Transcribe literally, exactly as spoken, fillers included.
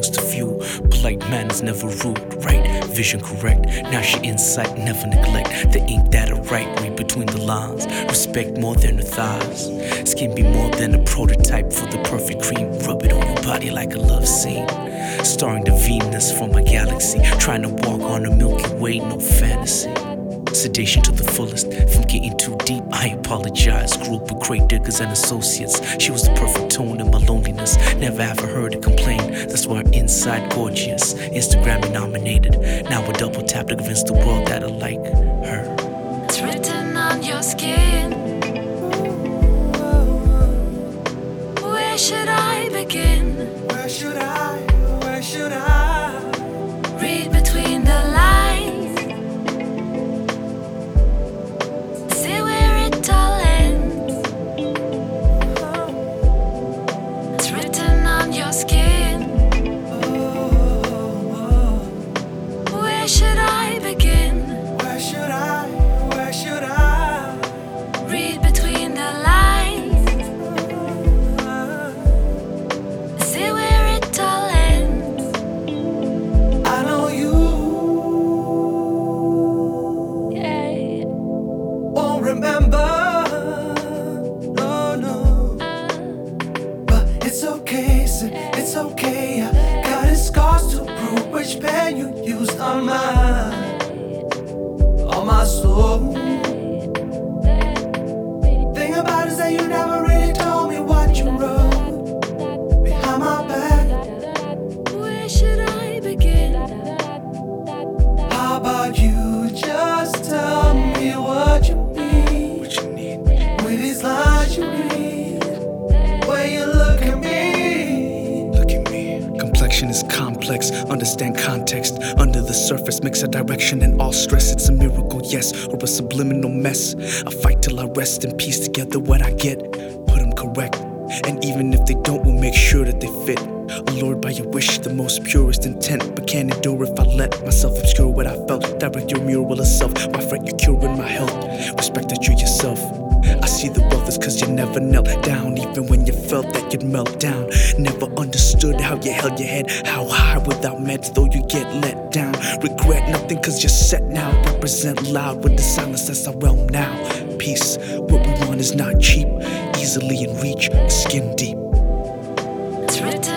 close to view. Polite manners never rude, right? Vision correct. Now she insight, never neglect. The ink that I write, read between the lines. Respect more than the thighs. Skin be more than a prototype for the perfect cream. Rub it on your body like a love scene. Starring the Venus from my galaxy. Trying to walk on a Milky Way, no fantasy. Sedation to the fullest. From getting too deep, I apologize. Grew up with great diggers and associates. She was the perfect tone in my loneliness. Never ever heard her complain. That's why her inside gorgeous. Instagram nominated. Now a double tap to convince the world that I like her. It's written on your skin. Where should I begin? Where should I, where should I read between the lines? See where it all ends. It's written on your skin. Where should I begin? Where should I, where should I read between the lines? See where it all ends. I know you Yeah. won't remember, no, no. But it's okay, say it's okay. I got his scars to prove which pen you used on mine, on my soul. Thing about it is that you never really told me what you wrote behind my back. Where should I begin? How about you just tell me what you need? What you need? With these lines you read, when you look at me. Look at me. Complexion is complex, understand context. Under the surface, mix a direction and all stress. It's a miracle, yes, or a subliminal mess. I fight till I rest and piece together what I get. Put them correct, and even if they don't, we'll make sure that they fit. Allured by your wish, the most purest intent, but can't endure if I let myself obscure what I felt. Direct your mural of self, my friend, you're curing my health. Respect that you're yourself. I see the wealth is cause you never knelt down, even when you felt that you'd melt down. Never understood how you held your head, how high without meds, though you get let down. Regret nothing cause you're set now. Represent loud with the silence that's our realm now. Peace, what we want is not cheap, easily in reach, skin deep. It's written